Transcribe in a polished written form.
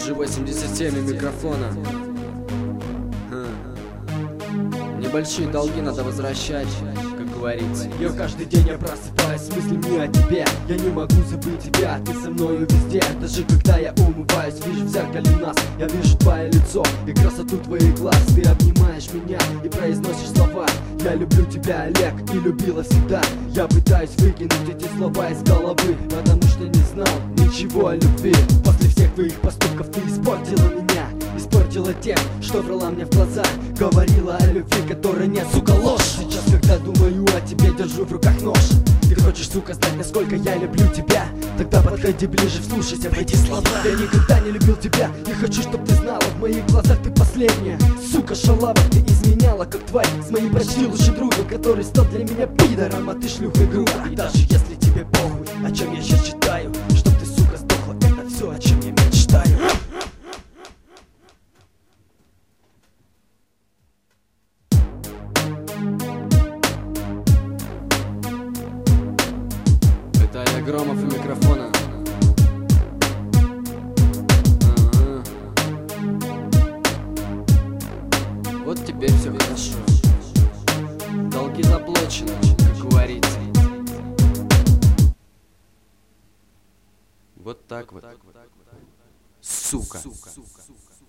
G87 и микрофона. Небольшие долги надо возвращать, как говорится. Каждый день я просыпаюсь с мыслями о тебе. Я не могу забыть тебя, ты со мною везде. Даже когда я умываюсь, вижу в зеркале нас. Я вижу твое лицо и красоту твоих глаз. Ты обнимаешь меня и произносишь слова: я люблю тебя, Олег, и любила всегда. Я пытаюсь выкинуть эти слова из головы, потому что не знал ничего о любви. После всех твоих поступков ты испортила меня, испортила тех, что врала мне в глаза. Говорила о любви, которой нет, сука, ложь. Сейчас, когда думаю о тебе, держу в руках нож. Ты хочешь, сука, знать, насколько я люблю тебя? Тогда подходи ближе, вслушайся в эти слова. Я никогда не любил тебя, не хочу, чтоб ты знала, в моих глазах ты последняя. Сука, шалава, ты изменяла, как тварь, с моим почти лучшим другом, который стал для меня пидором, а ты шлюха груба. И даже если тебе похуй, о чем я сейчас читаю, чтоб ты, сука, сдохла, это все, о чем я мечтаю. Это Олег Громов и микрофона. Вот теперь все хорошо. Долги заплачены, как говорится. Вот так вот. Сука.